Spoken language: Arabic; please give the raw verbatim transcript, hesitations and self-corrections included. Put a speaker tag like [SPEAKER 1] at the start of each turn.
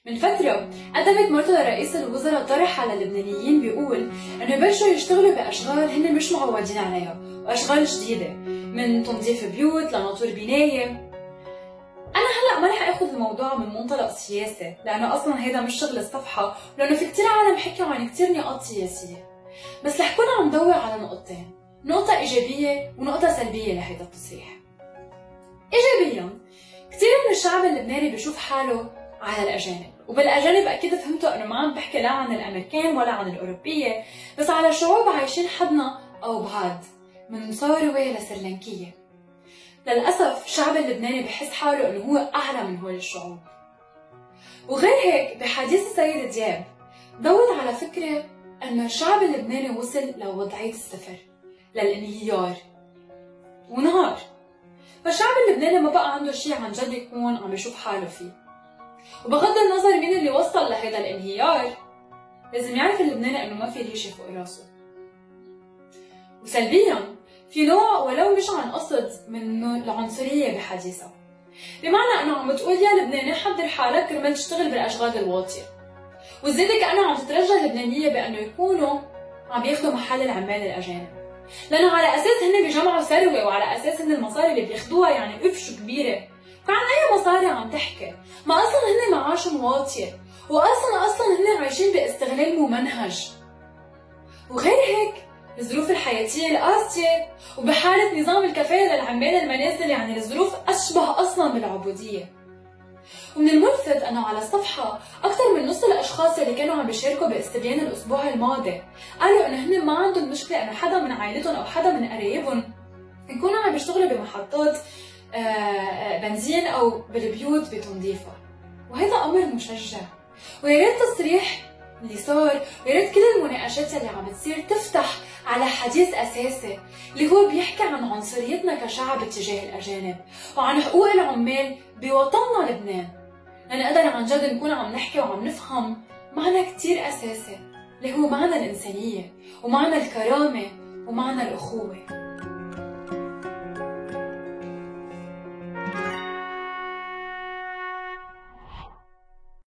[SPEAKER 1] من فترة قدمت مرتضى رئيس الوزراء طرح على اللبنانيين بيقول انه يبلشوا يشتغلوا باشغال هن مش معودين عليها، واشغال جديدة من تنظيف بيوت لناطور بناية. انا هلا ما رح اخذ الموضوع من منطلق سياسي، لانه اصلا هيدا مش شغل الصفحة، ولانه في كتير عالم حكوا عن كتير نقاط سياسية. بس رح كون عم دور على نقطتين، نقطة ايجابية ونقطة سلبية لهيدا التصريح. ايجابيا، كتير من الشعب اللبناني بيشوف حاله على الأجانب، وبالأجانب أكيد فهمتوا إنه ما عم بحكي لا عن الأمريكان ولا عن الأوروبية، بس على شعوب عايشين حدنا أو بعاد، من صاروة لسريلانكية. للأسف الشعب اللبناني بحس حاله إنه هو أعلى من هول الشعوب. وغير هيك بحديث السيد دياب دور على فكرة إنه الشعب اللبناني وصل لوضعية الصفر، للانهيار ونهار. فالشعب اللبناني ما بقى عنده شيء عن جد يكون عم يشوف حاله فيه. وبغض النظر مين اللي وصل لهذا الانهيار، لازم يعرف اللبناني انه ما في ريشه فوق راسه. وسلبيا، في نوع ولو مش عن قصد من العنصريه بحديثها، بمعنى انه عم بتقول يا لبناني حضر حالك كرمال تشتغل بالاشغال الواطيه، وزيادة كانه عم تترجى اللبنانيه بانه يكونوا عم ياخذوا محل العمال الاجانب، لانه على اساس هن بيجمعوا ثروه، وعلى اساس ان المصاري اللي بياخذوها يعني قفش كبيره. فعن اي مصاري عم تحكي؟ ما اصلا هن معاشهم واطيه، واصلا اصلا هن عايشين باستغلال ممنهج. وغير هيك الظروف الحياتيه القاسيه، وبحاله نظام الكفاله للعمال المنازل يعني الظروف اشبه اصلا بالعبوديه. ومن الملفت انه على الصفحه اكثر من نص الاشخاص اللي كانوا عم بيشاركوا باستبيان الاسبوع الماضي قالوا انه هن ما عندهم مشكله انه حدا من عائلتهم او حدا من قرايبهم يكونوا عم بيشتغلوا بمحطات بنزين او بالبيوت بتنظيفها، وهذا امر مشجع. ويا ريت التصريح اللي صار، ويا ريت كل المناقشات اللي عم تصير تفتح على حديث اساسي اللي هو بيحكي عن عنصريتنا كشعب تجاه الاجانب، وعن حقوق العمال بوطننا لبنان، لنقدر عن جد نكون عم نحكي وعم نفهم معنى كتير اساسي اللي هو معنى الانسانيه، ومعنى الكرامه، ومعنى الاخوه.